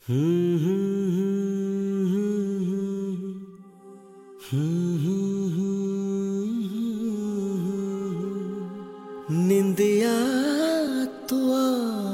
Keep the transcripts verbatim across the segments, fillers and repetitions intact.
निंदिया तो आ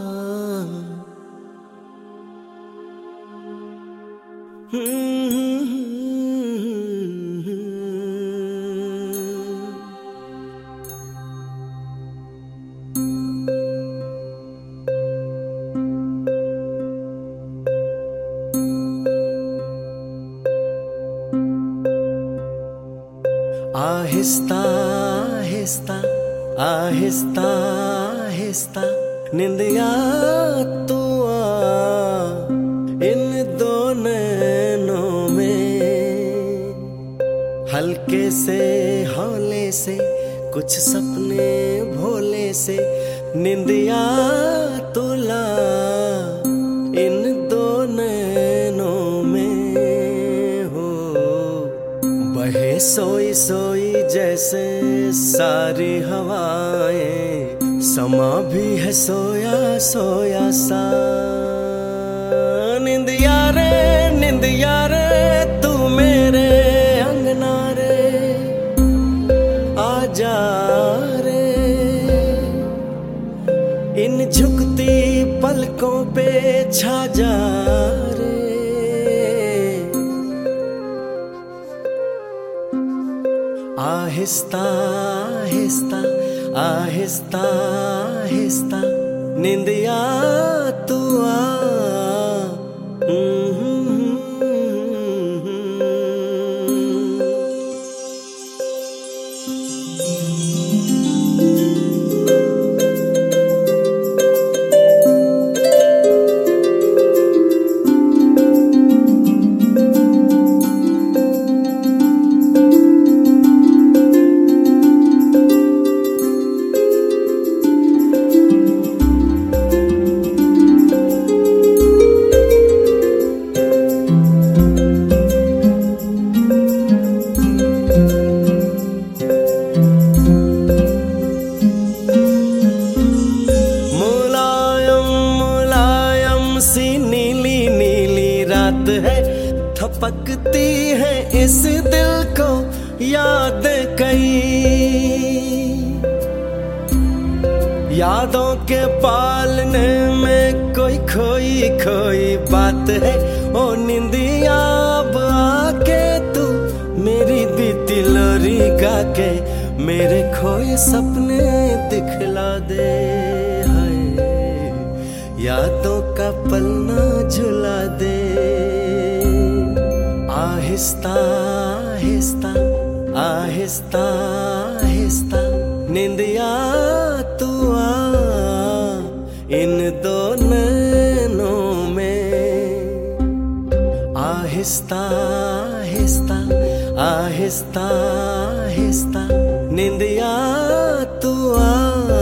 आहिस्ता आहिस्ता आहिस्ता आहिस्ता निंदिया तू आ इन दो नैनों में, हल्के से हौले से कुछ सपने भोले से निंदिया तुला इन दो नैनों में हो। बहे सोई सोई जैसे सारी हवाएं, समा भी है सोया सोया सा। निंदिया रे निंदिया रे तू मेरे अंगना रे आजा रे, इन झुकती पलकों पे छा जा रे। आहिस्ता आहिस्ता आहिस्ता आहिस्ता निंदिया तू आ। नीली नीली रात है, थपकती है इस दिल को याद कई। यादों के पालने में कोई खोई खोई बात है। ओ निंदिया अब आके तू मेरी बीती लोरी गा के मेरे खोए सपने दिखला दे। यादों का पलना झुला दे। आहिस्ता आहिस्ता आहिस्ता आहिस्ता निंदिया तू आ इन दो नैनों में। आहिस्ता आहिस्ता आहिस्ता आहिस्ता निंदिया तू आ।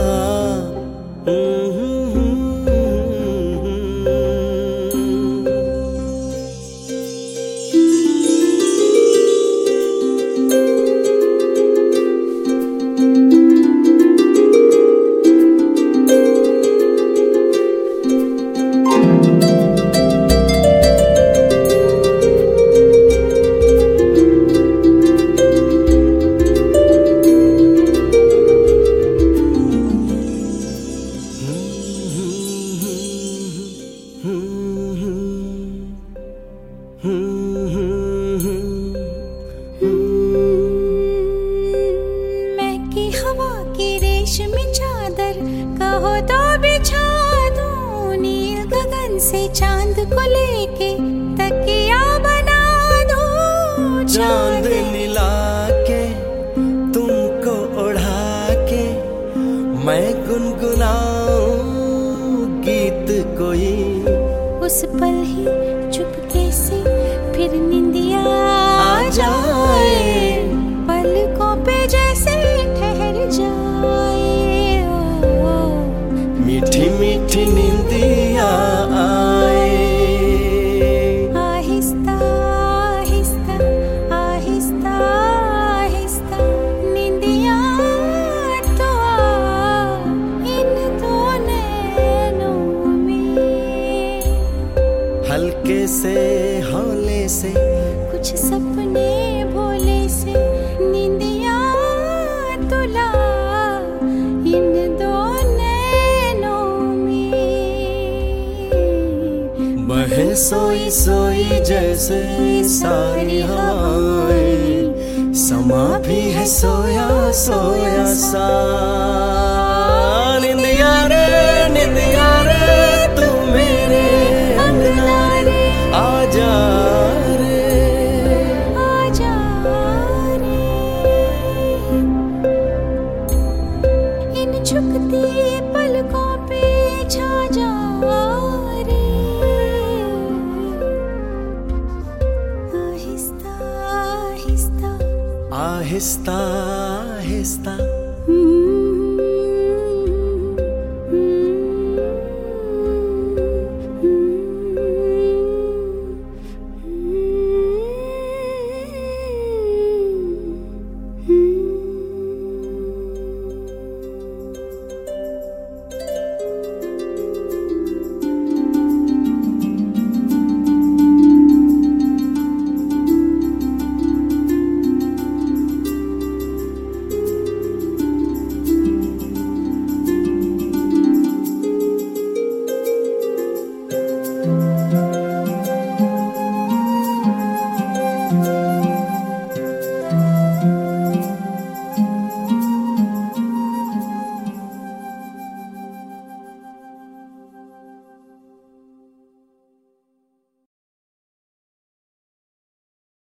मैं की हवा की रेशमी चादर कहो तो बिछा दूं, नील गगन से चांद को लेके तकिया बना दूं। चांद नीला के तुमको उड़ा के मैं गुनगुनाऊं गीत कोई। उस पल ही चुपके से फिर निंदिया आ जाए, पलकों पे जैसे ठहर जाए। ओ, मीठी मीठी निंदिया आए। आहिस्ता आहिस्ता आहिस्ता आहिस्ता निंदिया तो आ इन दो नैनों में। हल्के से हौले से कुछ सपने भोले से नींदिया तुला इन दो नैनों में। बहे सोई सोई जैसे सारी हवाएं, समा भी है सोया सोया सा। निंदिया रे निंदिया रे तू मेरे अंगना रे आजा रे आजा रे। इन झुकती पलकों पे छा जा रे। आहिस्ता आहिस्ता आहिस्ता आहिस्ता हम्म